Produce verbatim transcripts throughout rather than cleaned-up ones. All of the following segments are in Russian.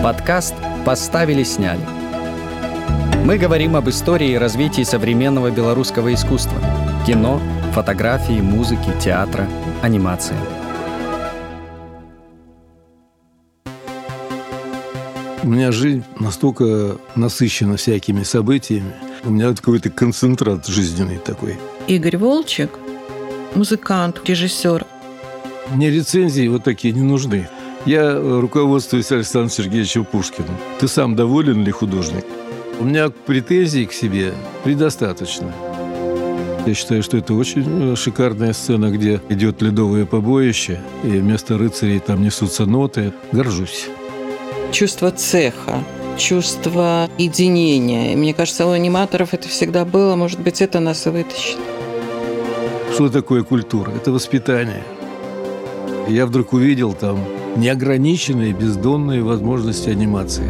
Подкаст «Поставили-сняли». Мы говорим об истории и развитии современного белорусского искусства. Кино, фотографии, музыки, театра, анимации. У меня жизнь настолько насыщена всякими событиями. У меня какой-то концентрат жизненный такой. Игорь Волчек, музыкант, режиссер. Мне рецензии вот такие не нужны. Я руководствуюсь Александром Сергеевичем Пушкиным. Ты сам доволен ли художник? У меня претензий к себе предостаточно. Я считаю, что это очень шикарная сцена, где идет ледовое побоище, и вместо рыцарей там несутся ноты. Горжусь. Чувство цеха, чувство единения. Мне кажется, у аниматоров это всегда было. Может быть, это нас и вытащит. Что такое культура? Это воспитание. Я вдруг увидел там неограниченные, бездонные возможности анимации.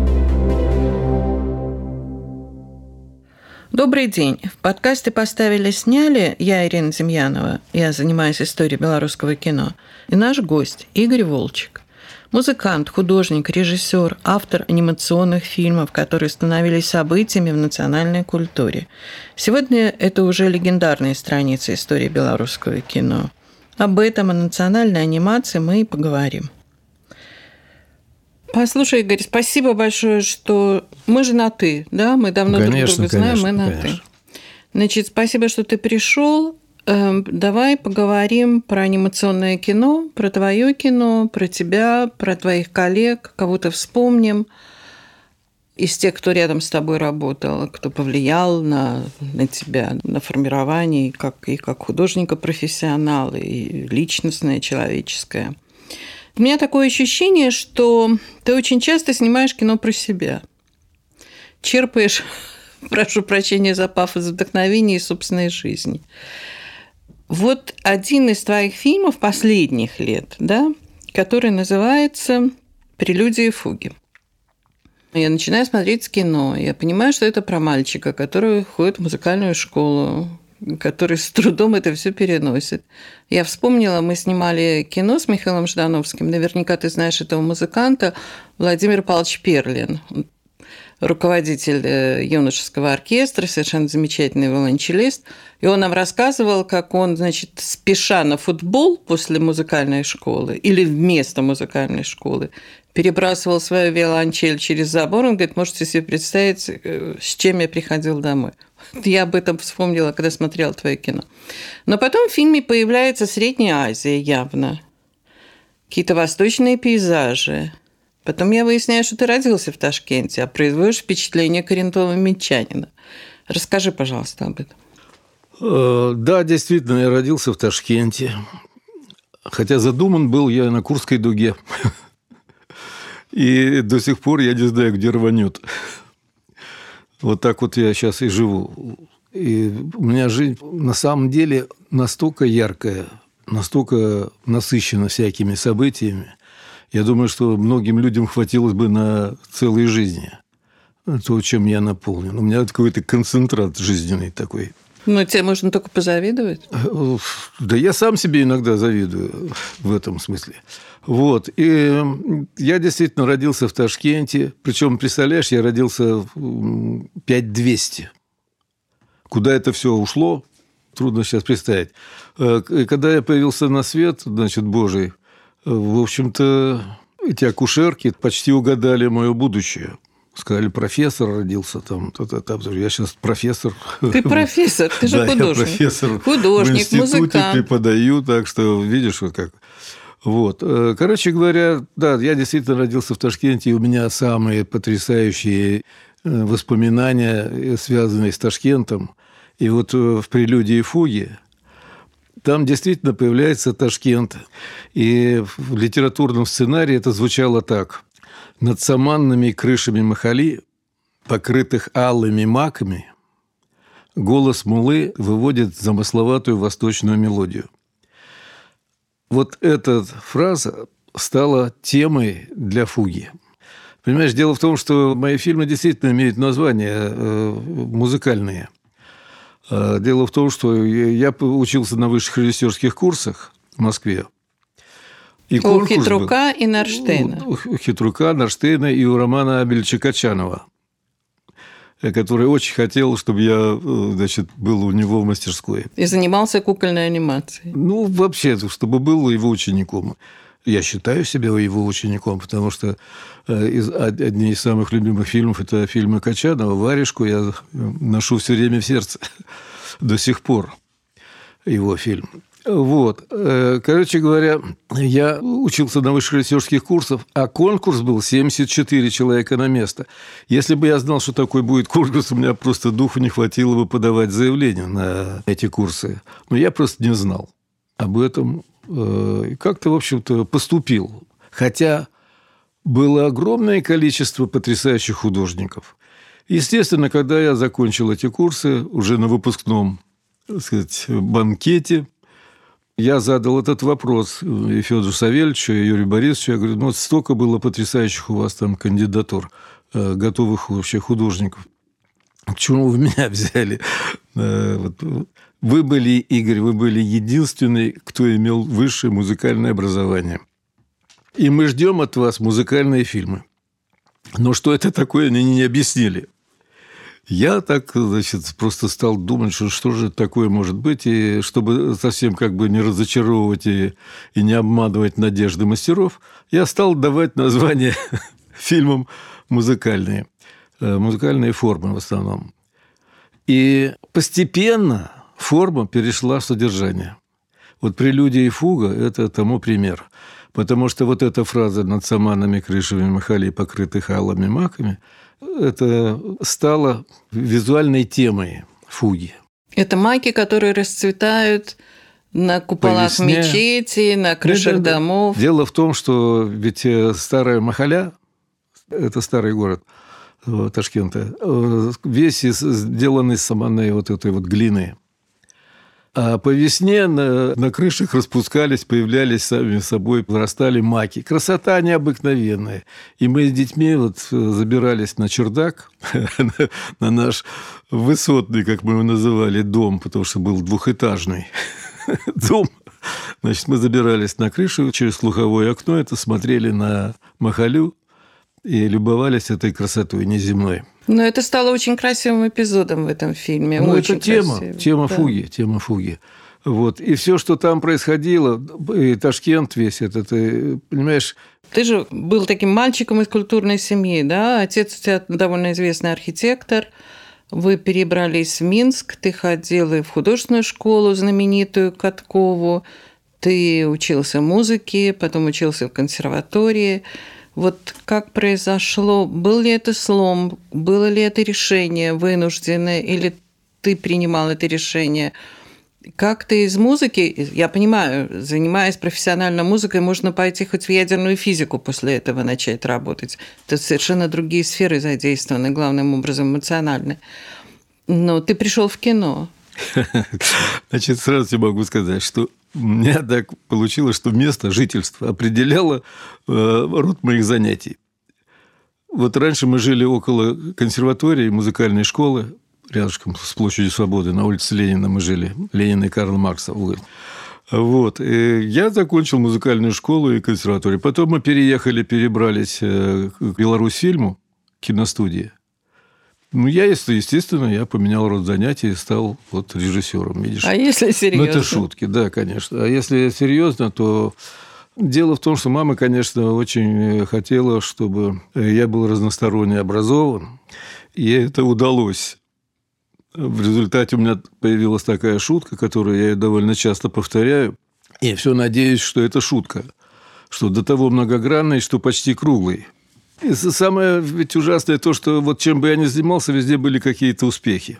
Добрый день. В подкасте «Поставили-сняли» я Ирина Демьянова. Я занимаюсь историей белорусского кино. И наш гость Игорь Волчек. Музыкант, художник, режиссер, автор анимационных фильмов, которые становились событиями в национальной культуре. Сегодня это уже легендарные страницы истории белорусского кино. Об этом, о национальной анимации мы и поговорим. Послушай, Игорь, спасибо большое, что мы же на «ты», да? Мы давно конечно, друг друга знаем, конечно, мы на конечно. «ты». Значит, спасибо, что ты пришел. Давай поговорим про анимационное кино, про твое кино, про тебя, про твоих коллег, кого-то вспомним из тех, кто рядом с тобой работал, кто повлиял на, на тебя, на формирование и как, и как художника-профессионала, и личностное, человеческое. У меня такое ощущение, что ты очень часто снимаешь кино про себя. Черпаешь, прошу прощения за пафос, вдохновение из собственной жизни. Вот один из твоих фильмов последних лет, да, который называется «Прелюдии и фуги». Я начинаю смотреть кино, я понимаю, что это про мальчика, который ходит в музыкальную школу, который с трудом это все переносит. Я вспомнила, мы снимали кино с Михаилом Ждановским, наверняка ты знаешь этого музыканта, Владимир Павлович Перлин, руководитель юношеского оркестра, совершенно замечательный виолончелист. И он нам рассказывал, как он, значит, спеша на футбол после музыкальной школы или вместо музыкальной школы перебрасывал свою виолончель через забор. Он говорит, можете себе представить, с чем я приходил домой. Я об этом вспомнила, когда смотрела твое кино. Но потом в фильме появляется Средняя Азия явно. Какие-то восточные пейзажи. Потом я выясняю, что ты родился в Ташкенте, а производишь впечатление коренного минчанина. Расскажи, пожалуйста, об этом. Да, действительно, я родился в Ташкенте. Хотя задуман был я на Курской дуге. И до сих пор я не знаю, где рванет. Вот так вот я сейчас и живу. И у меня жизнь на самом деле настолько яркая, настолько насыщена всякими событиями. Я думаю, что многим людям хватило бы на целой жизни. То, чем я наполнен. У меня какой-то концентрат жизненный такой. Ну, тебе можно только позавидовать. Да я сам себе иногда завидую в этом смысле. Вот. И я действительно родился в Ташкенте. Причем, представляешь, я родился в пять двести. Куда это все ушло, трудно сейчас представить. Когда я появился на свет, значит, Божий, в общем-то, эти акушерки почти угадали мое будущее. Сказали, профессор родился там. Я сейчас профессор. Ты профессор, ты же да, художник. Я профессор художник, в институте музыкант. Преподаю, так что видишь, вот как. Вот. Короче говоря, да, я действительно родился в Ташкенте, и у меня самые потрясающие воспоминания, связанные с Ташкентом. И вот в «Прелюдии и фуги» там действительно появляется Ташкент. И в литературном сценарии это звучало так. Над саманными крышами махали, покрытых алыми маками, голос муллы выводит замысловатую восточную мелодию. Вот эта фраза стала темой для фуги. Понимаешь, дело в том, что мои фильмы действительно имеют названия музыкальные. Дело в том, что я учился на высших режиссерских курсах в Москве. И у Хитрука был. И Нарштейна. У Хитрука, Нарштейна и у Романа Абельча-Качанова, который очень хотел, чтобы я, значит, был у него в мастерской. И занимался кукольной анимацией. Ну, вообще, чтобы был его учеником. Я считаю себя его учеником, потому что одни из самых любимых фильмов – это фильмы Качанова. «Варежку» я ношу все время в сердце до сих пор, его фильм. Вот. Короче говоря, я учился на высших режиссерских курсах, а конкурс был семьдесят четыре человека на место. Если бы я знал, что такой будет конкурс, у меня просто духу не хватило бы подавать заявление на эти курсы. Но я просто не знал об этом. И как-то, в общем-то, поступил. Хотя было огромное количество потрясающих художников. Естественно, когда я закончил эти курсы, уже на выпускном, так сказать, банкете, я задал этот вопрос и Федору Савельевичу, и Юрию Борисовичу. Я говорю, ну, вот столько было потрясающих у вас там кандидатур, готовых вообще художников. Почему вы меня взяли? Вы были, Игорь, вы были единственный, кто имел высшее музыкальное образование. И мы ждем от вас музыкальные фильмы. Но что это такое, они не объяснили. Я так, значит, просто стал думать, что, что же такое может быть, и чтобы совсем как бы не разочаровывать и, и не обманывать надежды мастеров, я стал давать названия фильмам музыкальные, музыкальные формы в основном. И постепенно форма перешла в содержание. Вот «Прелюдия и фуга» – это тому пример. Потому что вот эта фраза «над саманами, крышами махалей, покрытых алыми маками» это стало визуальной темой фуги. Это маки, которые расцветают на куполах мечетей, на крышах да, домов. Дело в том, что ведь старая Махаля, это старый город Ташкента, весь сделан из саманной вот этой вот глины. А по весне на, на крышах распускались, появлялись сами собой, вырастали маки. Красота необыкновенная. И мы с детьми вот забирались на чердак, на наш высотный, как мы его называли, дом, потому что был двухэтажный дом. Значит, мы забирались на крышу через слуховое окно, это смотрели на Махалю и любовались этой красотой неземной. Но это стало очень красивым эпизодом в этом фильме. Ну, очень это тема, красивым. тема да. фуги, тема фуги. Вот. И все, что там происходило, и Ташкент весь этот, ты понимаешь... Ты же был таким мальчиком из культурной семьи, да? Отец у тебя довольно известный архитектор. Вы перебрались в Минск, ты ходил и в художественную школу знаменитую Каткову, ты учился музыке, потом учился в консерватории. Вот как произошло, был ли это слом, было ли это решение вынужденное, или ты принимал это решение? Как ты из музыки, я понимаю, занимаясь профессионально музыкой, можно пойти хоть в ядерную физику после этого начать работать. Тут совершенно другие сферы задействованы, главным образом эмоциональные. Но ты пришел в кино. Значит, сразу тебе могу сказать, что у меня так получилось, что место жительства определяло э, род моих занятий. Вот раньше мы жили около консерватории, музыкальной школы, рядышком с площадью Свободы, на улице Ленина мы жили, Ленина и Карла Маркса. Вот. И я закончил музыкальную школу и консерваторию. Потом мы переехали, перебрались к Беларусьфильму, киностудии. Ну, я, естественно, я поменял род занятий и стал вот режиссером, видишь. А если серьезно? Ну, это шутки, да, конечно. А если серьезно, то дело в том, что мама, конечно, очень хотела, чтобы я был разносторонне образован, и ей это удалось. В результате у меня появилась такая шутка, которую я довольно часто повторяю, и все надеюсь, что это шутка, что до того многогранный, что почти круглый. И самое ведь ужасное то, что вот чем бы я ни занимался, везде были какие-то успехи.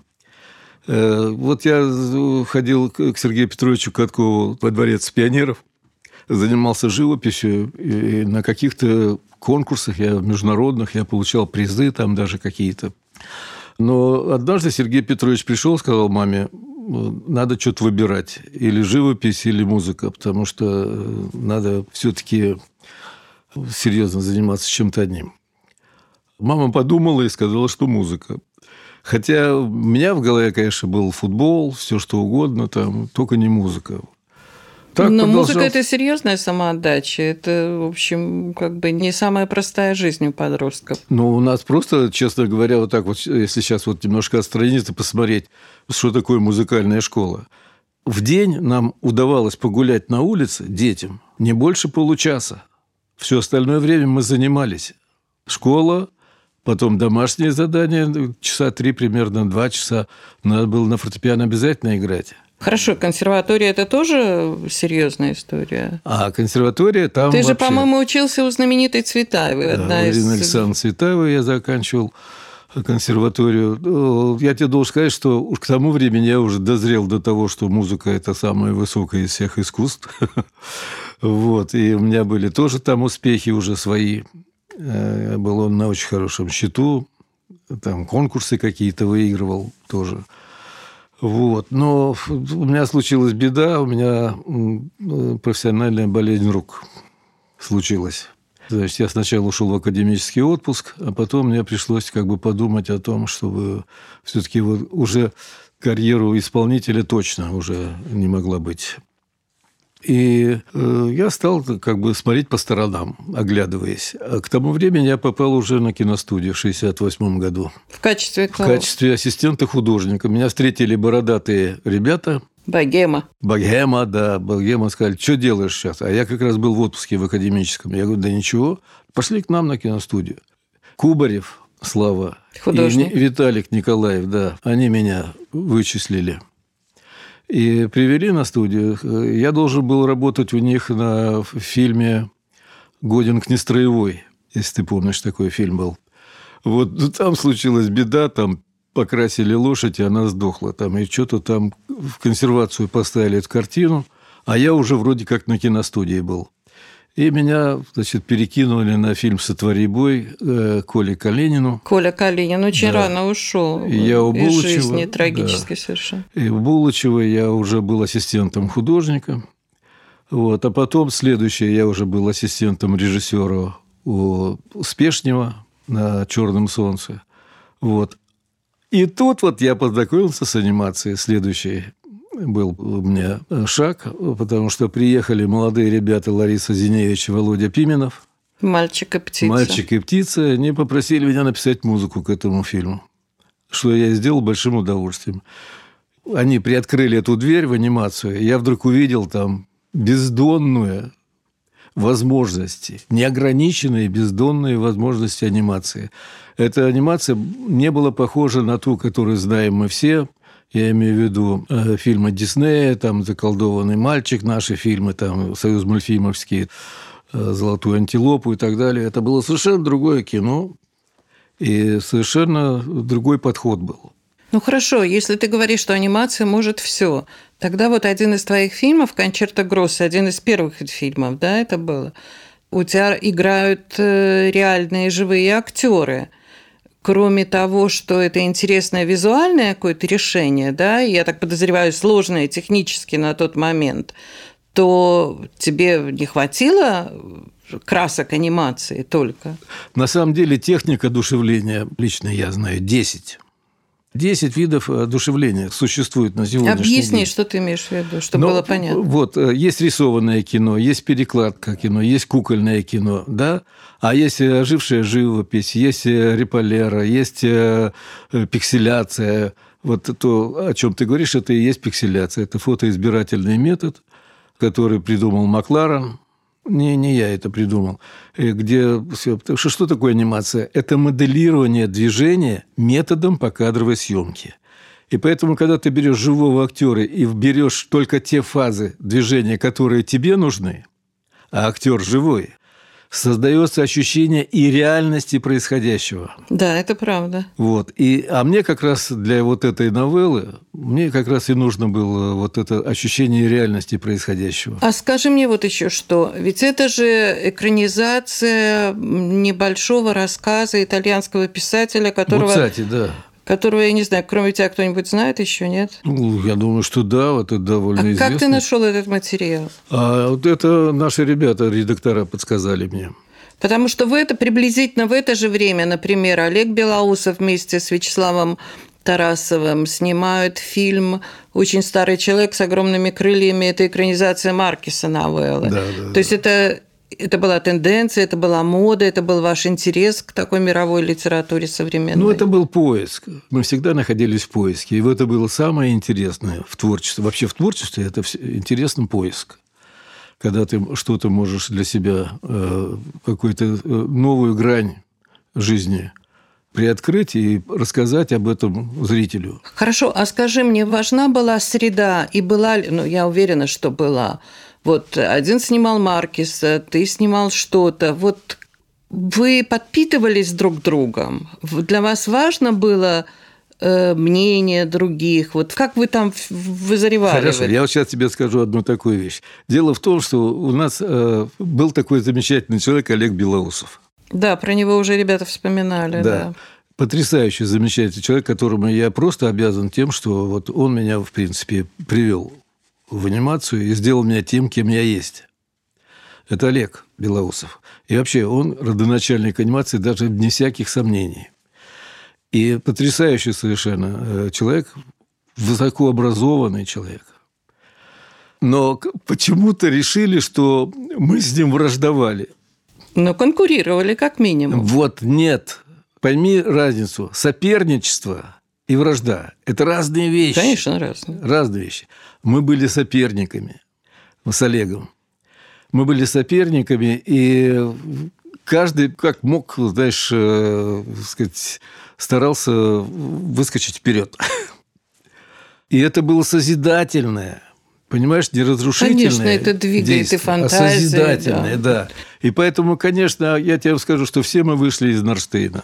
Вот я ходил к Сергею Петровичу Каткову во дворец пионеров, занимался живописью, и на каких-то конкурсах я, международных я получал призы там даже какие-то. Но однажды Сергей Петрович пришел и сказал маме, надо что-то выбирать, или живопись, или музыка, потому что надо все-таки серьезно заниматься чем-то одним. Мама подумала и сказала, что музыка. Хотя у меня в голове, конечно, был футбол, все что угодно, там, только не музыка. Так Но продолжался. музыка – это серьезная самоотдача. Это, в общем, как бы не самая простая жизнь у подростков. Ну, у нас просто, честно говоря, вот так вот, если сейчас вот немножко отстраниться, посмотреть, что такое музыкальная школа. В день нам удавалось погулять на улице детям не больше получаса. Все остальное время мы занимались. Школа, потом домашние задания, часа три примерно, два часа. Надо было на фортепиано обязательно играть. Хорошо, консерватория – это тоже серьезная история. А консерватория там Ты вообще... же, по-моему, учился у знаменитой Цветаевой. Да, одна у из... Ирины Александровны Цветаевой я заканчивал консерваторию. Я тебе должен сказать, что к тому времени я уже дозрел до того, что музыка – это самое высокое из всех искусств. Вот. И у меня были тоже там успехи уже свои. Я был на очень хорошем счету. Там конкурсы какие-то выигрывал тоже. Вот. Но у меня случилась беда, у меня профессиональная болезнь рук случилась. Значит, я сначала ушел в академический отпуск, а потом мне пришлось как бы подумать о том, чтобы все-таки вот уже карьеру исполнителя точно уже не могла быть. И э, я стал как бы смотреть по сторонам, оглядываясь. А к тому времени я попал уже на киностудию в шестьдесят восьмом году. В качестве кого? В качестве ассистента художника. Меня встретили бородатые ребята. Богема. Богема, да. Богема сказали, что делаешь сейчас? А я как раз был в отпуске в академическом. Я говорю, да ничего. Пошли к нам на киностудию. Кубарев, Слава, художник. И Виталик Николаев, да. Они меня вычислили. И привели на студию. Я должен был работать у них на фильме «Годен к нестроевой», если ты помнишь, такой фильм был. Вот там случилась беда, там покрасили лошадь, и она сдохла. Там, и что-то там в консервацию поставили эту картину, а я уже вроде как на киностудии был. И меня, значит, перекинули на фильм «Сотвори бой» Коле Калинину. Коля Калинин очень да. рано ушел я у из Булычева, жизни, трагически да. совершенно. И у Булычева я уже был ассистентом художника. Вот. А потом следующее я уже был ассистентом режиссера у Спешнева на «Черном солнце». Вот. И тут вот я познакомился с анимацией. Следующий был у меня шаг, потому что приехали молодые ребята Лариса Зиневич и Володя Пименов. «Мальчик и птица». «Мальчик и птица». Они попросили меня написать музыку к этому фильму, что я сделал большим удовольствием. Они приоткрыли эту дверь в анимацию, и я вдруг увидел там бездонную возможности, неограниченные бездонные возможности анимации. Эта анимация не была похожа на ту, которую знаем мы все. Я имею в виду э, фильмы Диснея, там «Заколдованный мальчик», наши фильмы, там «Союз мультфильмовские», э, «Золотую антилопу» и так далее. Это было совершенно другое кино, и совершенно другой подход был. Ну хорошо, если ты говоришь, что анимация может все, тогда вот один из твоих фильмов «Кончерто Гросса», один из первых фильмов, да, это было, у тебя играют реальные живые актеры. Кроме того, что это интересное визуальное какое-то решение, да, я так подозреваю, сложное технически на тот момент, то тебе не хватило красок анимации только? На самом деле техника одушевления, лично я знаю, десять. Десять видов одушевления существует на сегодняшний Объясни, день. Объясни, что ты имеешь в виду, чтобы Но, было понятно. Вот, есть рисованное кино, есть перекладка кино, есть кукольное кино, да? А есть ожившая живопись, есть реполера, есть пикселяция. Вот то, о чем ты говоришь, это и есть пикселяция. Это фотоизбирательный метод, который придумал Макларен. Не, не я это придумал. Где все. Что, что такое анимация? Это моделирование движения методом покадровой съемки. И поэтому, когда ты берешь живого актера и берешь только те фазы движения, которые тебе нужны, а актер живой, создается ощущение и реальности происходящего. Да, это правда. Вот. И, а мне как раз для вот этой новеллы, мне как раз и нужно было вот это ощущение реальности происходящего. А скажи мне вот еще что. Ведь это же экранизация небольшого рассказа итальянского писателя, которого... Буццати, да. Которого, я не знаю, кроме тебя кто-нибудь знает еще, нет? Ну, я думаю, что да, вот это довольно а известно. А как ты нашел этот материал? А вот это наши ребята, редактора, подсказали мне. Потому что в это, приблизительно в это же время, например, Олег Белоусов вместе с Вячеславом Тарасовым снимают фильм «Очень старый человек с огромными крыльями». Это экранизация Маркеса новеллы. Да, да, То да. есть это, это была тенденция, это была мода, это был ваш интерес к такой мировой литературе современной? Ну, это был поиск. Мы всегда находились в поиске. И это было самое интересное в творчестве. Вообще в творчестве это интересный поиск. Когда ты что-то можешь для себя, какую-то новую грань жизни приоткрыть и рассказать об этом зрителю. Хорошо, а скажи мне, важна была среда и была ли, ну, я уверена, что была. Вот один снимал Маркеса, ты снимал что-то. Вот вы подпитывались друг другом? Для вас важно было э, мнение других? Вот как вы там вызревали? Хорошо, я вот сейчас тебе скажу одну такую вещь. Дело в том, что у нас э, был такой замечательный человек Олег Белоусов. Да, про него уже ребята вспоминали. Да. Да. Потрясающий, замечательный человек, которому я просто обязан тем, что вот он меня, в принципе, привел в анимацию и сделал меня тем, кем я есть. Это Олег Белоусов. И вообще он родоначальник анимации даже вне всяких сомнений. И потрясающий совершенно человек, высокообразованный человек. Но почему-то решили, что мы с ним враждовали. Но конкурировали как минимум. Вот нет. Пойми разницу. Соперничество и вражда – это разные вещи. Конечно, разные. Разные вещи. Мы были соперниками с Олегом. Мы были соперниками, и каждый, как мог, знаешь, э, сказать, старался выскочить вперед. И это было созидательное. Понимаешь, не разрушительное. Конечно, это двигает действие, и фантазию. А созидательное, да. да. И поэтому, конечно, я тебе скажу, что все мы вышли из Норштейна.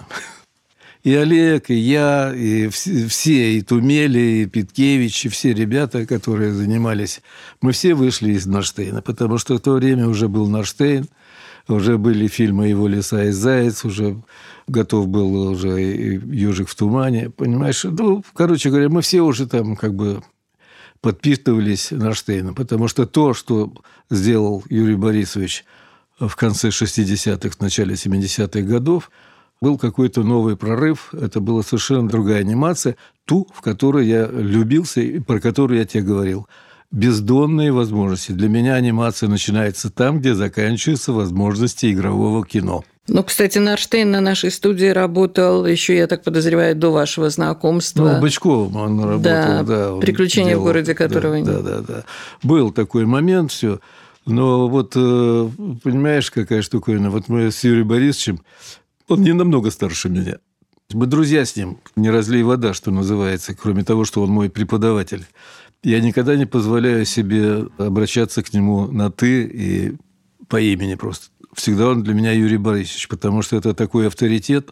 И Олег, и я, и все, и Тумели, и Питкевич, и все ребята, которые занимались, мы все вышли из Норштейна, потому что в то время уже был Норштейн, уже были фильмы «Его лиса и заяц», уже готов был уже «Ежик в тумане», понимаешь? Ну, короче говоря, мы все уже там как бы подпитывались Норштейном, потому что то, что сделал Юрий Борисович в конце шестидесятых, в начале семидесятых годов, был какой-то новый прорыв, это была совершенно другая анимация, ту, в которой я любился и про которую я тебе говорил. Бездонные возможности. Для меня анимация начинается там, где заканчиваются возможности игрового кино. Ну, кстати, Норштейн на нашей студии работал еще, я так подозреваю, до вашего знакомства. Ну, Бычковым он работал, да. да «Приключения делал, в городе, которого да, нет». Да, да, да. Был такой момент, все. Но вот, понимаешь, какая штуковина? Вот мы с Юрием Борисовичем, он не намного старше меня. Мы друзья с ним, не разлей вода, что называется, кроме того, что он мой преподаватель. Я никогда не позволяю себе обращаться к нему на «ты» и по имени просто. Всегда он для меня Юрий Борисович, потому что это такой авторитет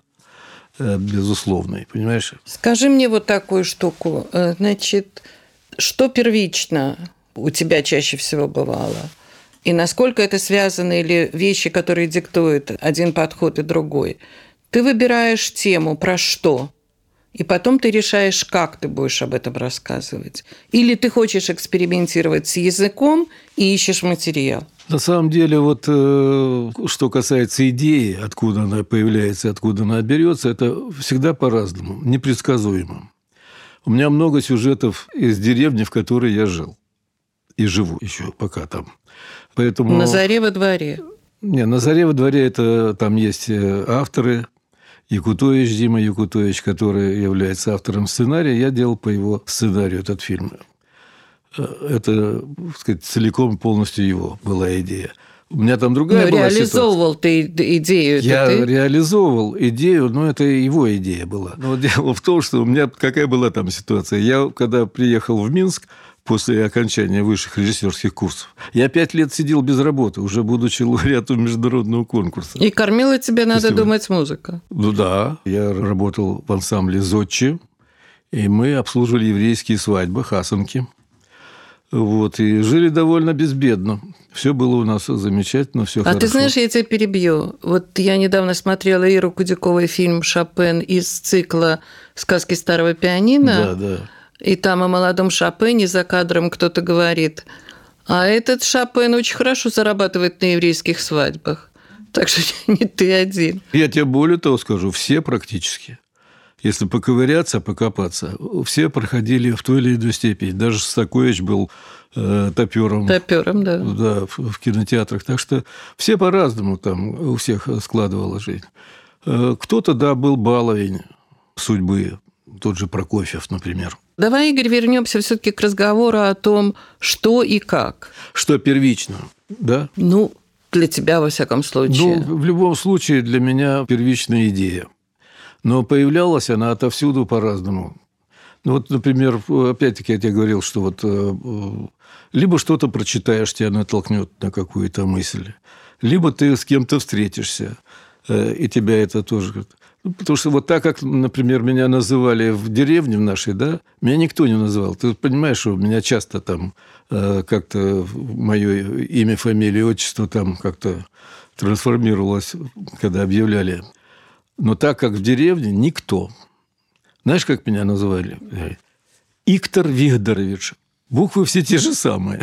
безусловный, понимаешь? Скажи мне вот такую штуку. Значит, что первично у тебя чаще всего бывало? И насколько это связано, или вещи, которые диктуют один подход и другой? Ты выбираешь тему, про что, и потом ты решаешь, как ты будешь об этом рассказывать. Или ты хочешь экспериментировать с языком и ищешь материал. На самом деле, вот что касается идеи, откуда она появляется, откуда она берется, это всегда по-разному, непредсказуемо. У меня много сюжетов из деревни, в которой я жил. И живу еще пока там. Поэтому... На заре во дворе. Не, на заре во дворе это там есть авторы. Якутович, Дима Якутович, который является автором сценария. Я делал по его сценарию этот фильм. Это, так сказать, целиком полностью его была идея. У меня там другая но была реализовывал ситуация. ты идею. Я ты? реализовывал идею, но это его идея была. Но дело в том, что у меня какая была там ситуация. Я, когда приехал в Минск, после окончания высших режиссерских курсов, я пять лет сидел без работы, уже будучи лауреатом международного конкурса. И кормила тебя, надо Спасибо. думать, музыка. Ну да, я работал в ансамбле «Зодчи», и мы обслуживали еврейские свадьбы, хасанки. Вот, и жили довольно безбедно. Все было у нас замечательно, все а хорошо. А ты знаешь, я тебя перебью. Вот я недавно смотрела Иру Кудяковой фильм «Шопен» из цикла «Сказки старого пианино». Да, да. И там о молодом Шопене за кадром кто-то говорит, а этот Шопен очень хорошо зарабатывает на еврейских свадьбах. Так что не ты один. Я тебе более того скажу, все практически. если поковыряться, покопаться, все проходили в той или иной степени. Даже Шостакович был э, топером. Топером, да. Да, в, в кинотеатрах. Так что все по-разному там у всех складывала жизнь. Э, кто-то, да, был баловень судьбы. Тот же Прокофьев, например. Давай, Игорь, вернемся все-таки к разговору о том, что и как. Что первично, да? Ну, для тебя, во всяком случае. Ну, в любом случае, для меня первичная идея. Но появлялась она отовсюду по-разному. Ну, вот, например, опять-таки я тебе говорил, что вот либо что-то прочитаешь, тебя натолкнет на какую-то мысль, либо ты с кем-то встретишься, и тебя это тоже... Потому что вот так, как, например, меня называли в деревне в нашей, да, меня никто не называл. Ты понимаешь, что меня часто там э, как-то мое имя, фамилия, отчество там как-то трансформировалось, когда объявляли. Но так, как в деревне, никто. Знаешь, как меня называли? Иктор Вигдорович. Буквы все те же самые.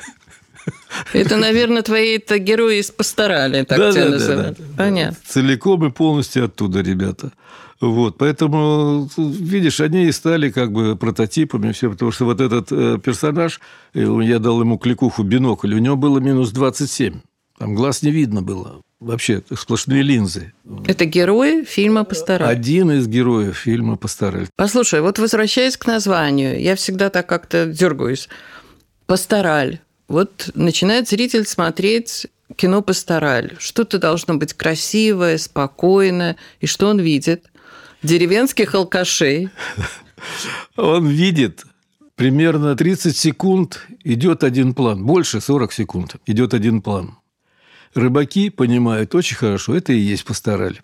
Это, наверное, твои-то герои из Пасторали, так да, тебя да, называют. Да, да. Понятно. Целиком и полностью оттуда, ребята. Вот. Поэтому, видишь, они и стали как бы прототипами все, потому что вот этот персонаж, я дал ему кликуху бинокль, у него было минус двадцать семь. Там глаз не видно было. Вообще сплошные линзы. Это герой фильма «Пастораль». Один из героев фильма «Пастораль». Послушай, вот возвращаясь к названию, я всегда так как-то дергаюсь. «Пастораль». Вот начинает зритель смотреть кино «Пастораль». Что-то должно быть красивое, спокойное. И что он видит? Деревенских алкашей. Он видит примерно тридцать секунд, идет один план. Больше сорок секунд идет один план. Рыбаки понимают очень хорошо, это и есть «Пастораль».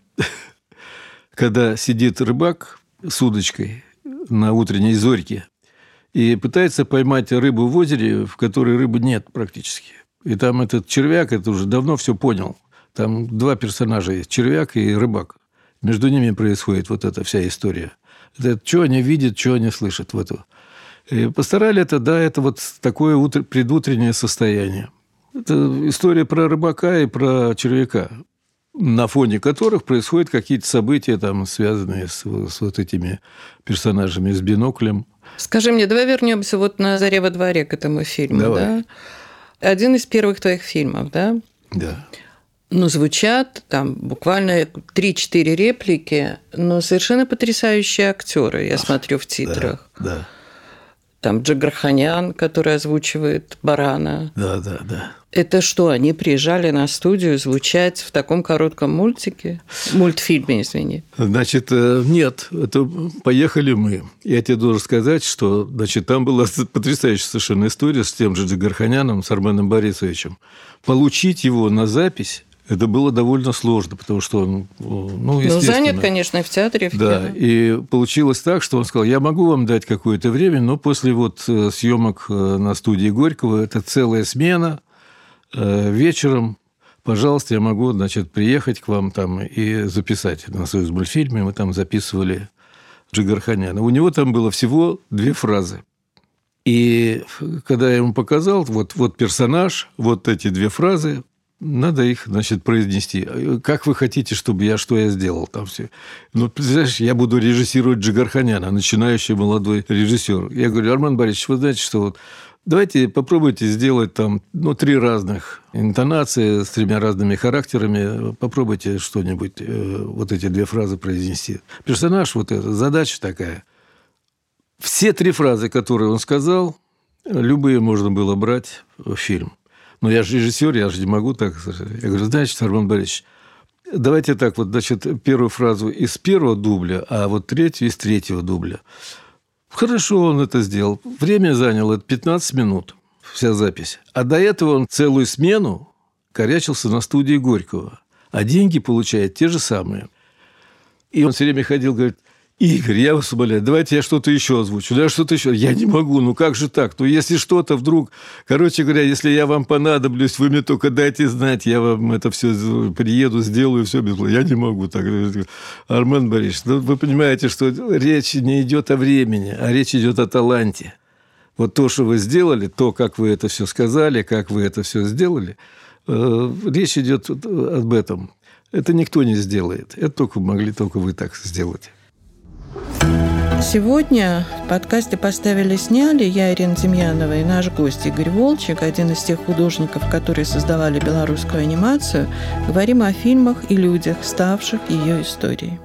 Когда сидит рыбак с удочкой на утренней зорьке и пытается поймать рыбу в озере, в которой рыбы нет практически. И там этот червяк, это уже давно все понял. Там два персонажа есть, червяк и рыбак. Между ними происходит вот эта вся история. Это что они видят, что они слышат в эту. И «Пастораль» это, да, это вот такое утро, предутреннее состояние. Это история про рыбака и про червяка, на фоне которых происходят какие-то события, там, связанные с, с вот этими персонажами, с биноклем. Скажи мне, давай вернемся вот на «Заре во дворе» к этому фильму. Давай. Да? Один из первых твоих фильмов, да? Да. Ну, звучат там буквально три-четыре реплики, но совершенно потрясающие актеры, я смотрю в титрах. Да, да. Там Джигарханян, который озвучивает Барана. Да, да, да. Это что, они приезжали на студию звучать в таком коротком мультике? Мультфильме, извини. Значит, нет, это поехали мы. Я тебе должен сказать, что, значит, там была потрясающая совершенно история с тем же Джигарханяном, с Арменом Борисовичем. Получить его на запись это было довольно сложно, потому что он, ну, естественно... Ну, занят, конечно, и в театре, и в да, кино. И получилось так, что он сказал, я могу вам дать какое-то время, но после вот съемок на студии Горького, это целая смена, вечером, пожалуйста, я могу, значит, приехать к вам там и записать на Союзмультфильме. Мы там записывали Джигарханяна. У него там было всего две фразы. И когда я ему показал, вот, вот персонаж, вот эти две фразы, надо их, значит, произнести. Как вы хотите, чтобы я, что я сделал там все? Ну, знаешь, я буду режиссировать Джигарханяна, начинающий молодой режиссер. Я говорю, Армен Борисович, вы знаете, что вот давайте попробуйте сделать там, ну, три разных интонации с тремя разными характерами. Попробуйте что-нибудь, вот эти две фразы произнести. Персонаж, вот эта задача такая. Все три фразы, которые он сказал, любые можно было брать в фильм. Но я же режиссер, я же не могу так. Я говорю, значит, Армен Борисович, давайте так вот, значит, первую фразу из первого дубля, а вот третью из третьего дубля. Хорошо, он это сделал. Время заняло пятнадцать минут, вся запись. А до этого он целую смену корячился на студии Горького. А деньги получает те же самые. И он все время ходил, говорит, Игорь, я вас умоляю, давайте я что-то еще озвучу. Да, что-то еще. Я не могу, ну как же так? Ну, если что-то вдруг... Короче говоря, если я вам понадоблюсь, вы мне только дайте знать, я вам это все приеду, сделаю, все без... Я не могу так. Армен Борисович, ну, вы понимаете, что речь не идет о времени, а речь идет о таланте. Вот то, что вы сделали, то, как вы это все сказали, как вы это все сделали, э, речь идет об этом. Это никто не сделает. Это только могли только вы так сделать. Сегодня в подкасте «Поставили-сняли» я, Ирина Демьянова, и наш гость Игорь Волчек, один из тех художников, которые создавали белорусскую анимацию, говорим о фильмах и людях, ставших ее историей.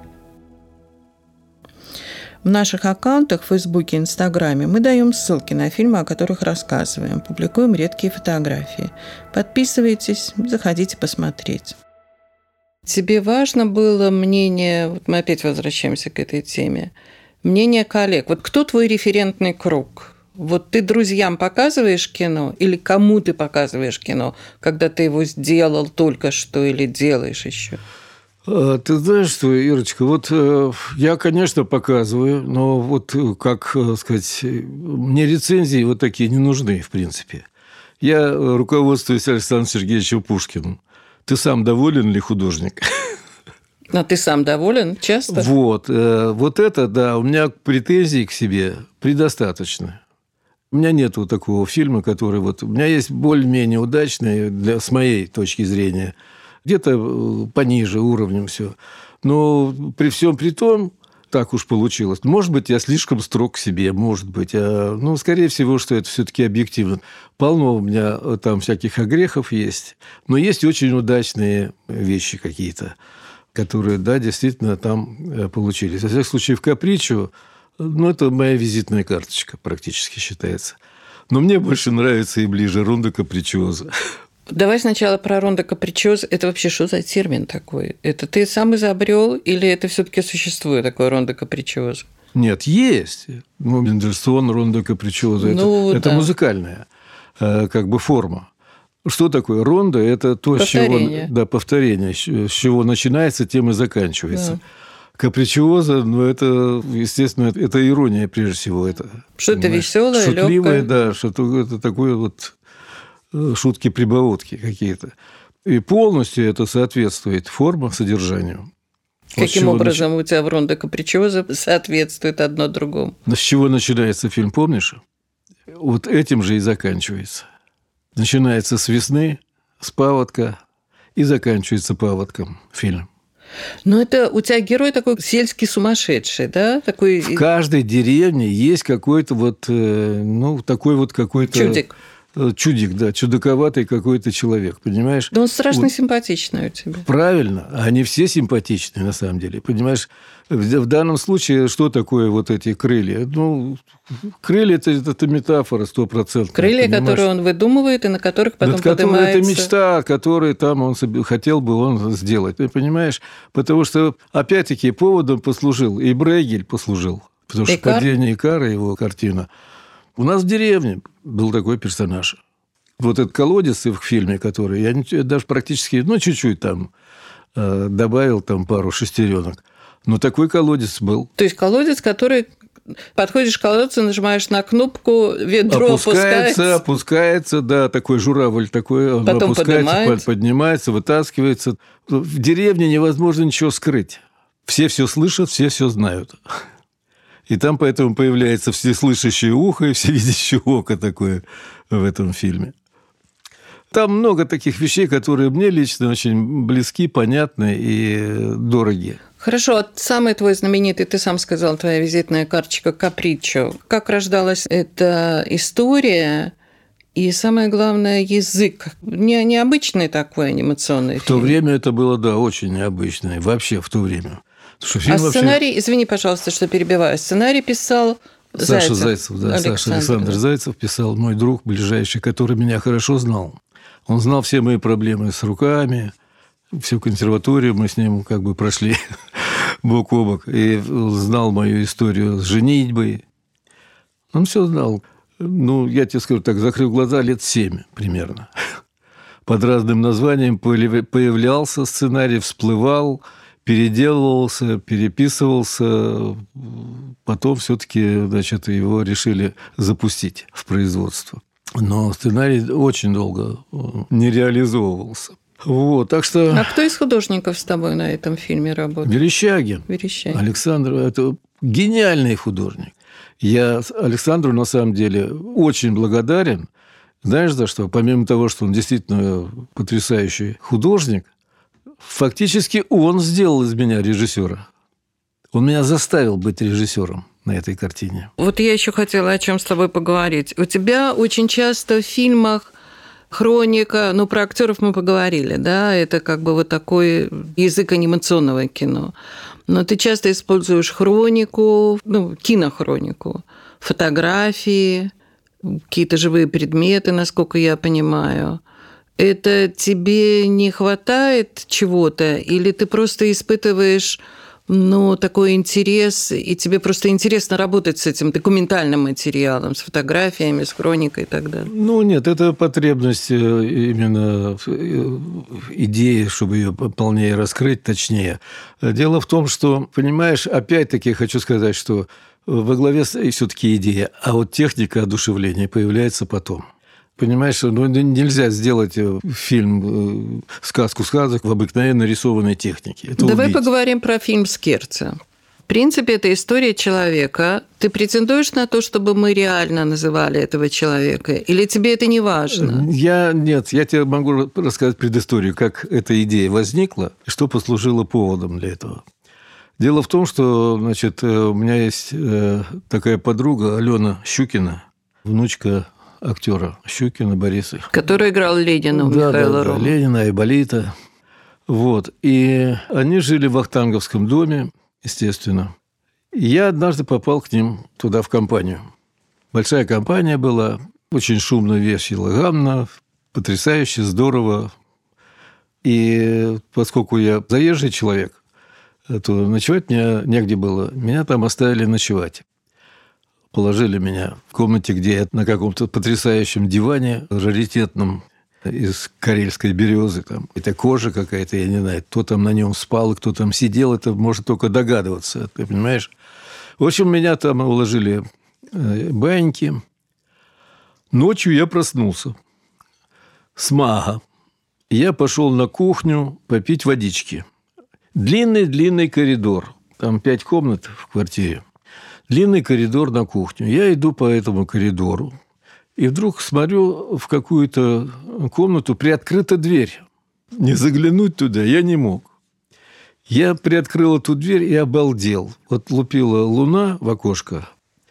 В наших аккаунтах в Фейсбуке и Инстаграме мы даем ссылки на фильмы, о которых рассказываем, публикуем редкие фотографии. Подписывайтесь, заходите посмотреть. Тебе важно было мнение, вот мы опять возвращаемся к этой теме, мнение коллег. Вот кто твой референтный круг? Вот ты друзьям показываешь кино или кому ты показываешь кино, когда ты его сделал только что или делаешь еще? Ты знаешь что, Ирочка, вот я, конечно, показываю, но вот, как сказать, мне рецензии вот такие не нужны, в принципе. Я руководствуюсь Александром Сергеевичем Пушкиным. Ты сам доволен ли художник? Но ты сам доволен часто? Вот, вот это, да, у меня претензий к себе предостаточно. У меня нет вот такого фильма, который вот... У меня есть более-менее удачный, для, с моей точки зрения, где-то пониже уровнем все. Но при всем при том, так уж получилось. Может быть, я слишком строг к себе, может быть. А, ну, скорее всего, что это все-таки объективно. Полно у меня там всяких огрехов есть. Но есть очень удачные вещи какие-то, которые, да, действительно там получились. Во всяком случае, в «Капричо», ну, это моя визитная карточка практически считается. Но мне больше нравится и ближе «Рондо Капричиозо». Давай сначала про «Рондо Капричиозо». Это вообще что за термин такой? Это ты сам изобрел или это все-таки существует такое «Рондо Капричиозо»? Нет, есть. Ну, Мендельсон, «Рондо Капричиозо» ну, – это, да. это музыкальная как бы форма. Что такое рондо? Это то, повторение. С чего, да, повторение. С чего начинается, тем и заканчивается. Да. Капричиозо, ну, это, естественно, это ирония прежде всего. Это, что-то веселое, шутливое, да, что-то это такое вот шутки-прибаутки какие-то. И полностью это соответствует форма содержанию. Каким вот образом нач... у тебя в «Рондо Капричиозо» соответствует одно другому? С чего начинается фильм, помнишь? Вот этим же и заканчивается. Начинается с весны, с паводка, и заканчивается паводком фильм. Но это у тебя герой такой сельский сумасшедший, да? Такой... В каждой деревне есть какой-то вот, ну, такой вот какой-то... Чудик. Чудик, да, чудаковатый какой-то человек, понимаешь? Да он страшно вот, симпатичный у тебя. Правильно, они все симпатичные на самом деле, понимаешь? В данном случае что такое вот эти крылья? Ну, крылья – это, это метафора стопроцентная. Крылья, понимаешь? Которые он выдумывает и на которых потом Над которой, поднимается. Это мечта, которую там он хотел бы он сделать, ты понимаешь? Потому что, опять-таки, поводом послужил, и Брейгель послужил, потому что Икар? «Падение Икара», его картина. У нас в деревне был такой персонаж. Вот этот колодец в фильме, который я, я даже практически, ну, чуть-чуть там э, добавил там пару шестеренок. Но такой колодец был. То есть колодец, который подходишь к колодцу, нажимаешь на кнопку, ведро опускается. Опускается, опускается, да, такой журавль такой. Потом опускается, поднимается. поднимается, вытаскивается. В деревне невозможно ничего скрыть. Все все слышат, все все знают. И там поэтому появляется всеслышащее ухо и всевидящее око такое в этом фильме. Там много таких вещей, которые мне лично очень близки, понятны и дороги. Хорошо, самый твой знаменитый, ты сам сказал, твоя визитная карточка «Капричо». Как рождалась эта история? И самое главное, язык. Не, необычный такой анимационный в фильм. В то время это было, да, очень необычное. Вообще в то время. Что а сценарий, вообще... извини, пожалуйста, что перебиваю, сценарий писал Саша Зайцев, Зайцев, да, Александр, Саша Александр да. Зайцев писал, мой друг ближайший, который меня хорошо знал. Он знал все мои проблемы с руками, всю консерваторию мы с ним как бы прошли бок о бок, и знал мою историю с женитьбой. Он все знал. Ну, я тебе скажу так, закрыл глаза лет семь примерно. Под разным названием появлялся сценарий, всплывал, переделывался, переписывался, потом все-таки, значит, его решили запустить в производство. Но сценарий очень долго не реализовывался. Вот, так что... А кто из художников с тобой на этом фильме работал? Верещагин. Верещагин. Александр – это гениальный художник. Я Александру, на самом деле, очень благодарен. Знаешь, за что? Помимо того, что он действительно потрясающий художник, фактически он сделал из меня режиссера. Он меня заставил быть режиссером на этой картине. Вот я еще хотела о чем с тобой поговорить. У тебя очень часто в фильмах хроника, ну, про актеров мы поговорили, да, это как бы вот такой язык анимационного кино. Но ты часто используешь хронику, ну, кинохронику, фотографии, какие-то живые предметы, насколько я понимаю. Это тебе не хватает чего-то, или ты просто испытываешь, ну, такой интерес, и тебе просто интересно работать с этим документальным материалом, с фотографиями, с хроникой и так далее? Ну, нет, это потребность именно идеи, чтобы ее полнее раскрыть, точнее. Дело в том, что, понимаешь, опять-таки хочу сказать, что во главе все-таки идея, а вот техника одушевления появляется потом. Понимаешь, ну, нельзя сделать фильм «Сказку сказок» в обыкновенно рисованной технике. Это Давай убить. Поговорим про фильм «Скерца». В принципе, это история человека. Ты претендуешь на то, чтобы мы реально называли этого человека? Или тебе это не важно? Я, нет, я тебе могу рассказать предысторию, как эта идея возникла и что послужило поводом для этого. Дело в том, что, значит, у меня есть такая подруга Алена Щукина, внучка актера Щукина Бориса. Который играл Ленина у да, Михаила да, Рома. Да, Ленина, Айболита. Вот. И они жили в Вахтанговском доме, естественно. И я однажды попал к ним туда в компанию. Большая компания была, очень шумно, весело, гамно, потрясающе, здорово. И поскольку я заезжий человек, то ночевать мне негде было. Меня там оставили ночевать. Положили меня в комнате, где я на каком-то потрясающем диване, раритетном, из карельской березы. Там. Это кожа какая-то, я не знаю, кто там на нем спал, кто там сидел, это может только догадываться, ты понимаешь? В общем, меня там уложили баньки. Ночью я проснулся с мага. Я пошел на кухню попить водички. Длинный-длинный коридор. Там пять комнат в квартире. Длинный коридор на кухню. Я иду по этому коридору, и вдруг смотрю, в какую-то комнату приоткрыта дверь. Не заглянуть туда я не мог. Я приоткрыл эту дверь и обалдел. Вот лупила луна в окошко,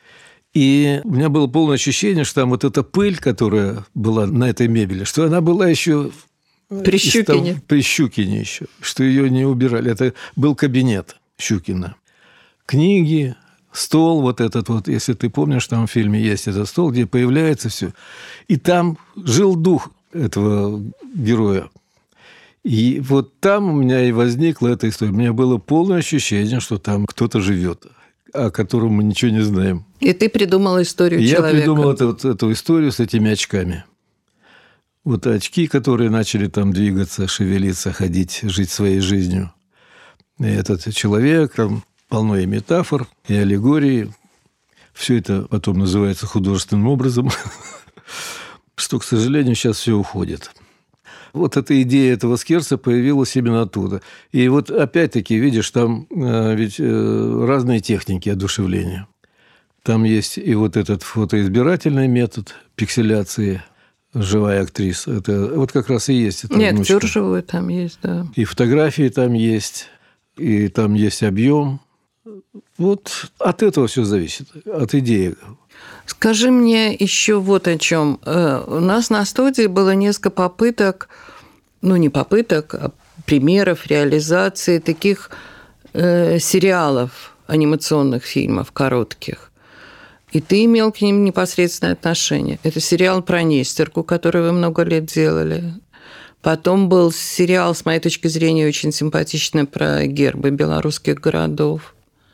и у меня было полное ощущение, что там вот эта пыль, которая была на этой мебели, что она была еще... При Щукине. При Щукине еще, что ее не убирали. Это был кабинет Щукина. Книги... Стол вот этот вот, если ты помнишь, там в фильме есть этот стол, где появляется все. И там жил дух этого героя. И вот там у меня и возникла эта история. У меня было полное ощущение, что там кто-то живет, о котором мы ничего не знаем. И ты придумал историю и человека. Я придумал эту, вот, эту историю с этими очками. Вот очки, которые начали там двигаться, шевелиться, ходить, жить своей жизнью. И этот человек... там, полно и метафор, и аллегорий. Все это потом называется художественным образом, что, к сожалению, сейчас все уходит. Вот эта идея этого Скерца появилась именно оттуда. И вот опять-таки, видишь, там ведь разные техники одушевления. Там есть и вот этот фотоизбирательный метод пикселяции, живая актриса. Это вот как раз и есть. Это Нет, внучка. актер живой там есть, да. И фотографии там есть, и там есть объем. Вот от этого все зависит, от идеи. Скажи мне еще вот о чем. У нас на студии было несколько попыток, ну не попыток, а примеров реализации таких э, сериалов, анимационных фильмов, коротких. И ты имел к ним непосредственное отношение. Это сериал про Нестерку, который вы много лет делали. Потом был сериал, с моей точки зрения, очень симпатичный про гербы белорусских городов.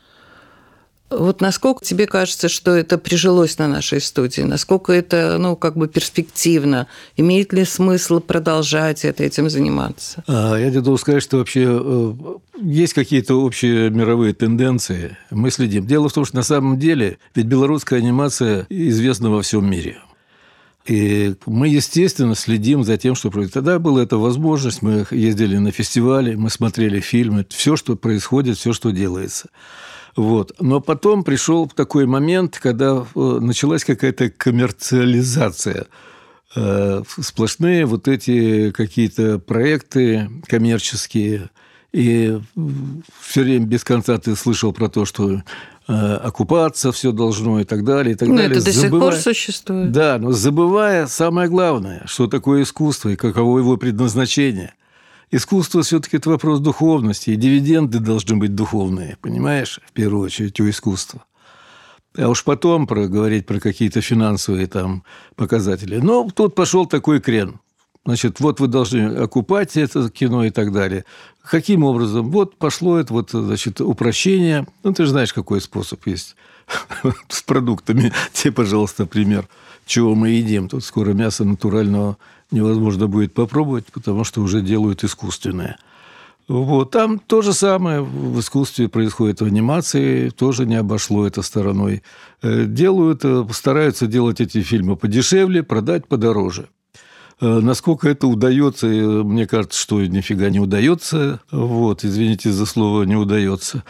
Вот насколько тебе кажется, что это прижилось на нашей студии? Насколько это, ну, как бы перспективно? Имеет ли смысл продолжать это, этим заниматься? Я тебе должен сказать, что вообще есть какие-то общие мировые тенденции. Мы следим. Дело в том, что на самом деле ведь белорусская анимация известна во всем мире. И мы, естественно, следим за тем, что происходит. Тогда была эта возможность, мы ездили на фестивали, мы смотрели фильмы, все, что происходит, все, что делается. Вот. Но потом пришел такой момент, когда началась какая-то коммерциализация. Сплошные вот эти какие-то проекты коммерческие. И все время без конца ты слышал про то, что э, окупаться все должно и так далее, и так но далее. это до забывая, сих пор существует. Да, но забывая самое главное, что такое искусство и каково его предназначение. Искусство все-таки это вопрос духовности, и дивиденды должны быть духовные, понимаешь, в первую очередь у искусства. А уж потом про, говорить про какие-то финансовые там показатели. Но тут пошел такой крен. Значит, вот вы должны окупать это кино и так далее. Каким образом? Вот пошло это вот, значит, упрощение. Ну, ты же знаешь, какой способ есть с продуктами. Тебе, пожалуйста, пример, чего мы едим. Тут скоро мясо натурального невозможно будет попробовать, потому что уже делают искусственное. Вот. Там то же самое в искусстве происходит, в анимации тоже не обошло это стороной. Делают, стараются делать эти фильмы подешевле, продать подороже. Насколько это удается, мне кажется, что нифига не удается. Вот, извините за слово «не удается».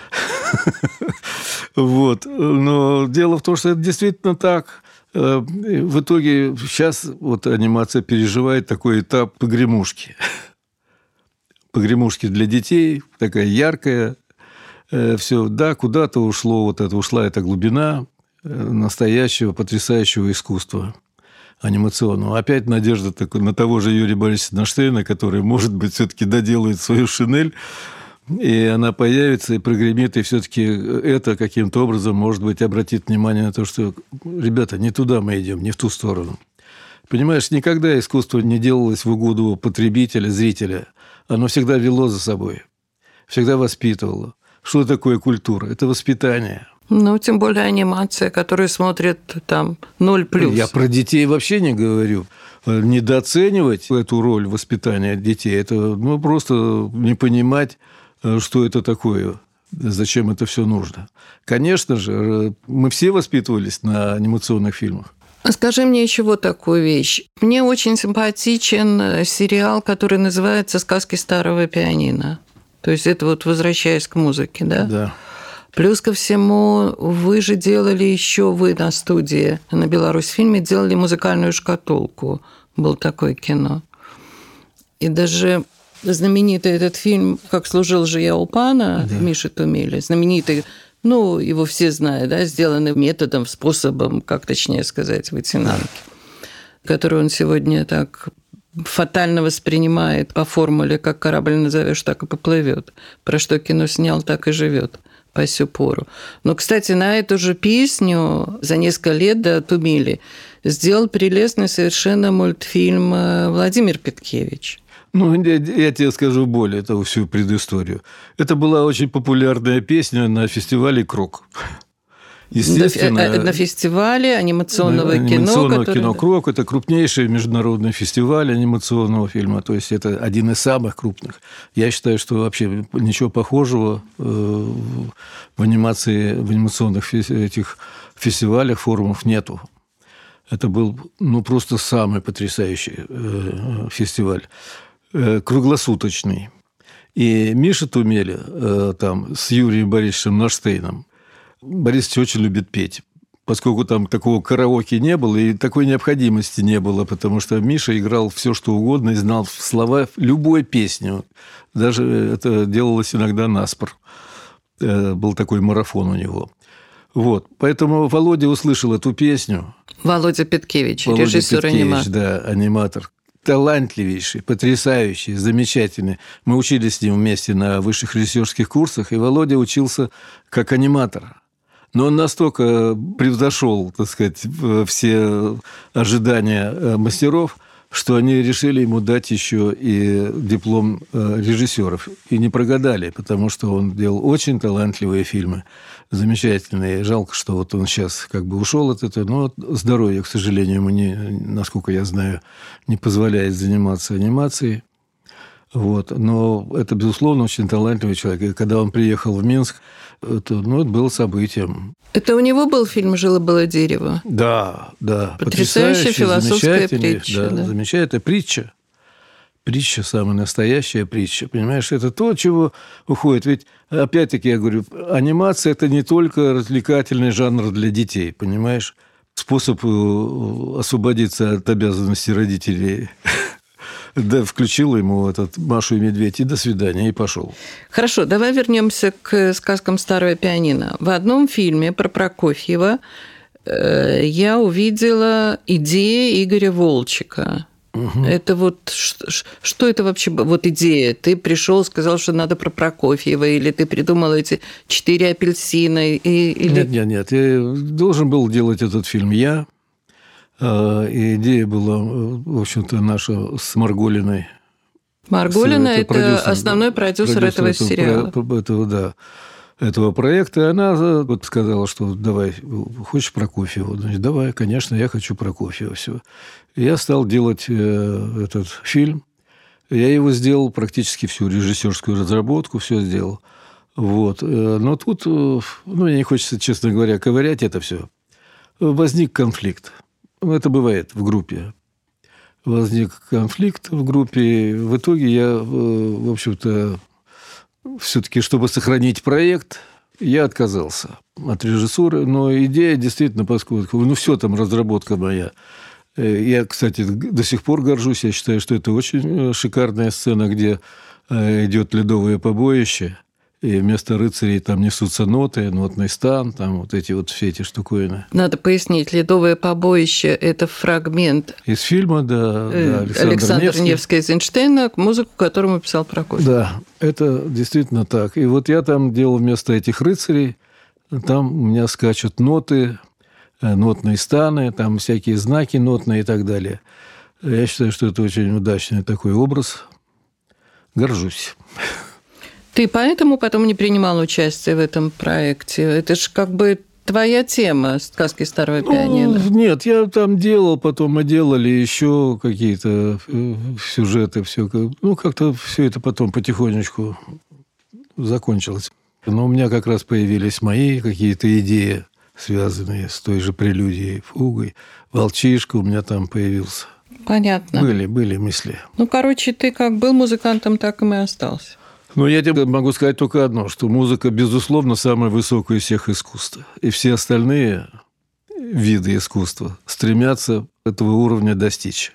Вот. Но дело в том, что это действительно так. В итоге сейчас вот анимация переживает такой этап погремушки. Погремушки для детей, такая яркая. Все, да, куда-то ушло вот это, ушла эта глубина настоящего, потрясающего искусства анимационного. Опять надежда на того же Юрия Борисовича Эйнштейна, который, может быть, все-таки доделает свою шинель, и она появится и прогремит, и все-таки это каким-то образом, может быть, обратит внимание на то, что, ребята, не туда мы идем, не в ту сторону. Понимаешь, никогда искусство не делалось в угоду потребителя, зрителя. Оно всегда вело за собой, всегда воспитывало. Что такое культура? Это воспитание. Ну, тем более анимация, которую смотрят там ноль плюс. Я про детей вообще не говорю. Недооценивать эту роль воспитания детей – это ну, просто не понимать, что это такое, зачем это все нужно. Конечно же, мы все воспитывались на анимационных фильмах. Скажи мне еще вот такую вещь. Мне очень симпатичен сериал, который называется «Сказки старого пианино». То есть это вот возвращаясь к музыке, да? Да. Плюс ко всему, вы же делали еще, вы на студии, на Беларусьфильме, делали музыкальную шкатулку. Был такое кино. И даже знаменитый этот фильм «Как служил же я у пана», да. Миши Тумеля, знаменитый, ну, его все знают, да, сделанный методом, способом, как точнее сказать, вытянанки, который он сегодня так фатально воспринимает по формуле, как корабль назовешь, так и поплывет. Про что кино снял, так и живет по сю пору. Но, кстати, на эту же песню за несколько лет до Тумели сделал прелестный совершенно мультфильм Владимир Петкевич. Ну, я, я тебе скажу более того, всю предысторию. Это была очень популярная песня на фестивале «Крок». Естественно, на фестивале анимационного, анимационного кино. Анимационного который... кино «Крок» – это крупнейший международный фестиваль анимационного фильма. То есть, это один из самых крупных. Я считаю, что вообще ничего похожего в анимации, в анимационных этих фестивалях, форумах нету. Это был ну, просто самый потрясающий фестиваль. Круглосуточный. И Миша Тумеля там с Юрием Борисовичем Эйнштейном. Борис очень любит петь, поскольку там такого караоке не было, и такой необходимости не было, потому что Миша играл все, что угодно, и знал слова любой песни. Даже это делалось иногда наспор. Был такой марафон у него. Вот. Поэтому Володя услышал эту песню. Володя Петкевич, Володя режиссер-аниматор. Да, аниматор. Талантливейший, потрясающий, замечательный. Мы учились с ним вместе на высших режиссерских курсах, и Володя учился как аниматор. Но он настолько превзошел, так сказать, все ожидания мастеров, что они решили ему дать еще и диплом режиссеров. И не прогадали, потому что он делал очень талантливые фильмы, замечательные. Жалко, что вот он сейчас как бы ушел от этого, но здоровье, к сожалению, ему, не, насколько я знаю, не позволяет заниматься анимацией. Вот. Но это, безусловно, очень талантливый человек. И когда он приехал в Минск, это, ну, это было событием. Это у него был фильм «Жила-было дерево»? Да, да. Потрясающая философская притча. Да, да. Замечательная притча. Притча, самая настоящая притча. Понимаешь, это то, от чего уходит. Ведь, опять-таки, я говорю, анимация – это не только развлекательный жанр для детей, понимаешь? Способ освободиться от обязанностей родителей. да, включил ему этот «Машу и медведь» и до свидания, и пошел. Хорошо, давай вернемся к сказкам «Старое пианино». В одном фильме про Прокофьева я увидела идею Игоря Волчика. Угу. Это вот что, что это вообще? Вот идея. Ты пришел, сказал, что надо про Прокофьева, или ты придумал эти четыре апельсина? И, или... Нет, нет, нет. Я должен был делать этот фильм я. И идея была, в общем-то, наша с Марголиной. Марголина – это продюсер, основной продюсер, продюсер этого, этого сериала. Этого, да. этого проекта, она вот сказала, что давай, хочешь Прокофьева? Значит, давай, конечно, я хочу Прокофьева. Все. И я стал делать э, этот фильм. Я его сделал практически всю режиссерскую разработку, все сделал. Вот. Но тут, ну, мне не хочется, честно говоря, ковырять это все. Возник конфликт. Это бывает в группе. Возник конфликт в группе. В итоге я, в общем-то, все-таки, чтобы сохранить проект, я отказался от режиссуры. Но идея действительно, поскольку, ну, все там разработка моя. Я, кстати, до сих пор горжусь. Я считаю, что это очень шикарная сцена, где идет ледовое побоище, и вместо рыцарей там несутся ноты, нотный стан, там вот эти вот все эти штуковины. Надо пояснить, ледовое побоище – это фрагмент из фильма, да, да, Александр, Александр Невский. Невский Эйзенштейна, музыку которому писал Прокофьев. Да, это действительно так. И вот я там делал вместо этих рыцарей, там у меня скачут ноты, нотные станы, там всякие знаки нотные и так далее. Я считаю, что это очень удачный такой образ. Горжусь. Ты поэтому потом не принимал участие в этом проекте? Это же как бы твоя тема, сказки «Старого пианино». Ну, нет, я там делал, потом мы делали еще какие-то сюжеты, все. Ну, как-то все это потом потихонечку закончилось. Но у меня как раз появились мои какие-то идеи, связанные с той же прелюдией, фугой. «Волчишка» у меня там появился. Понятно. Были, были мысли. Ну, короче, ты как был музыкантом, так и и остался. Ну, я тебе могу сказать только одно, что музыка, безусловно, самое высокое из всех искусств. И все остальные виды искусства стремятся этого уровня достичь.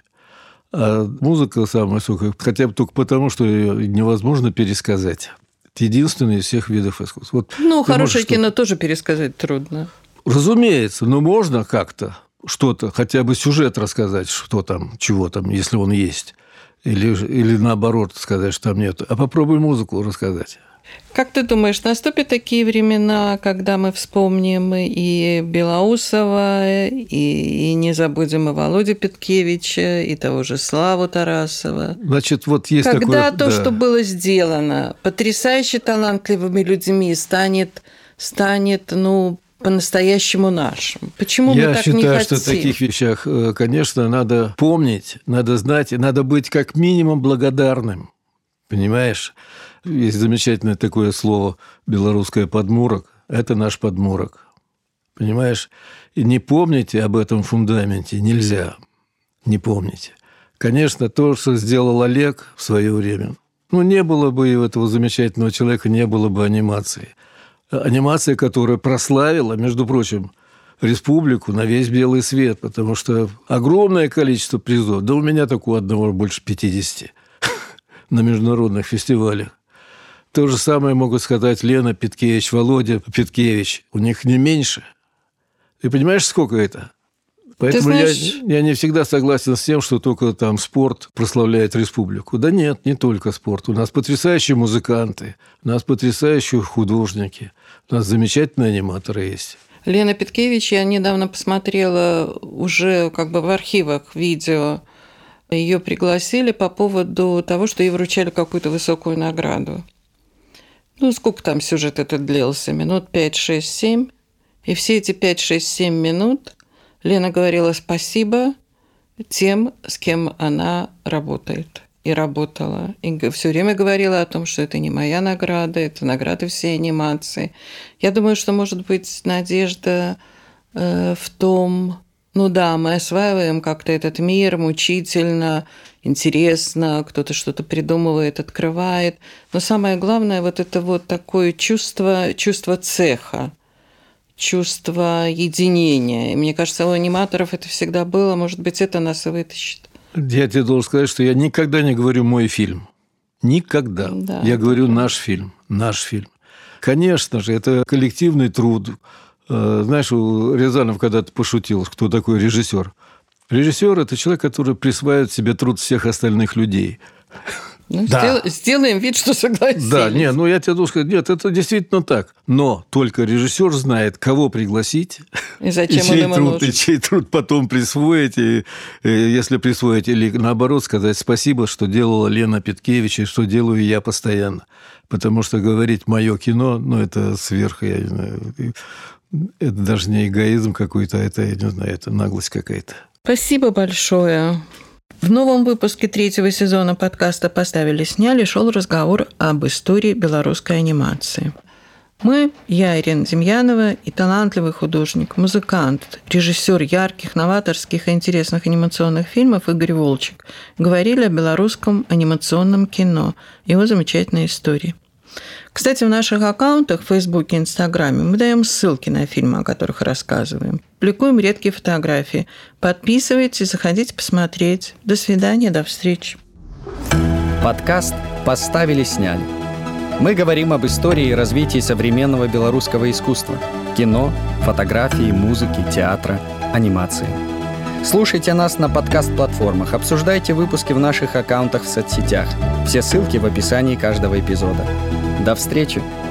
А музыка самая высокая, хотя бы только потому, что ее невозможно пересказать. Это единственный из всех видов искусств. Вот ну, хорошее кино тоже пересказать трудно. Разумеется, но можно как-то что-то, хотя бы сюжет рассказать, что там, чего там, если он есть. Или, или наоборот сказать, что там нет. А попробуй музыку рассказать. Как ты думаешь, наступят такие времена, когда мы вспомним и Белоусова, и, и не забудем и Володю Петкевича, и того же Славу Тарасова? Значит, вот есть когда такое... то, да. что было сделано потрясающе талантливыми людьми, станет, станет ну, по-настоящему нашим. Почему Я мы так считаю, не хотим? Я считаю, что в таких вещах, конечно, надо помнить, надо знать, надо быть как минимум благодарным. Понимаешь? Есть замечательное такое слово белорусское «подмурок». Это наш подмурок. Понимаешь? И не помните об этом фундаменте нельзя. Не помните. Конечно, то, что сделал Олег в свое время, ну, не было бы у этого замечательного человека, не было бы анимации. Анимация, которая прославила, между прочим, республику на весь белый свет, потому что огромное количество призов, да у меня такого одного больше пятидесяти на международных фестивалях. То же самое могут сказать Лена Петкевич, Володя Петкевич. У них не меньше. Ты понимаешь, сколько это? Поэтому знаешь... я, я не всегда согласен с тем, что только там спорт прославляет республику. Да нет, не только спорт. У нас потрясающие музыканты, у нас потрясающие художники, у нас замечательные аниматоры есть. Лена Петкевич, я недавно посмотрела уже как бы в архивах видео, ее пригласили по поводу того, что ей вручали какую-то высокую награду. Ну, сколько там сюжет этот длился? Минут пять, шесть, семь. И все эти пять, шесть, семь минут Лена говорила спасибо тем, с кем она работает и работала. И все время говорила о том, что это не моя награда, это награда всей анимации. Я думаю, что, может быть, надежда э, в том... Ну да, мы осваиваем как-то этот мир мучительно, интересно, кто-то что-то придумывает, открывает. Но самое главное, вот это вот такое чувство, чувство цеха, чувство единения. И мне кажется, у аниматоров это всегда было, может быть, это нас и вытащит. Я тебе должен сказать, что я никогда не говорю «мой фильм». Никогда. Да, я говорю да. «наш фильм», «наш фильм». Конечно же, это коллективный труд. Знаешь, Рязанов когда-то пошутил, кто такой режиссер. Режиссер – это человек, который присваивает себе труд всех остальных людей. Ну, да. сдел, сделаем вид, что согласились. Да, нет, ну я тебе должен сказать, нет, это действительно так. Но только режиссер знает, кого пригласить, и зачем и чей, он ему труд, нужен. и чей труд потом присвоить, и, и если присвоить, или наоборот сказать спасибо, что делала Лена Петкевич, и что делаю я постоянно. Потому что говорить «моё кино», ну, это сверх, я не знаю, это даже не эгоизм какой-то, это, я не знаю, это наглость какая-то. Спасибо большое. В новом выпуске третьего сезона подкаста «Поставили, сняли» шел разговор об истории белорусской анимации. Мы, я, Ирина Демьянова, и талантливый художник, музыкант, режиссер ярких, новаторских и интересных анимационных фильмов Игорь Волчек говорили о белорусском анимационном кино, его замечательной истории. Кстати, в наших аккаунтах в Фейсбуке и Инстаграме мы даем ссылки на фильмы, о которых рассказываем. Публикуем редкие фотографии. Подписывайтесь, заходите посмотреть. До свидания, до встречи. Подкаст «Поставили, сняли». Мы говорим об истории и развитии современного белорусского искусства. Кино, фотографии, музыки, театра, анимации. Слушайте нас на подкаст-платформах, обсуждайте выпуски в наших аккаунтах в соцсетях. Все ссылки в описании каждого эпизода. До встречи!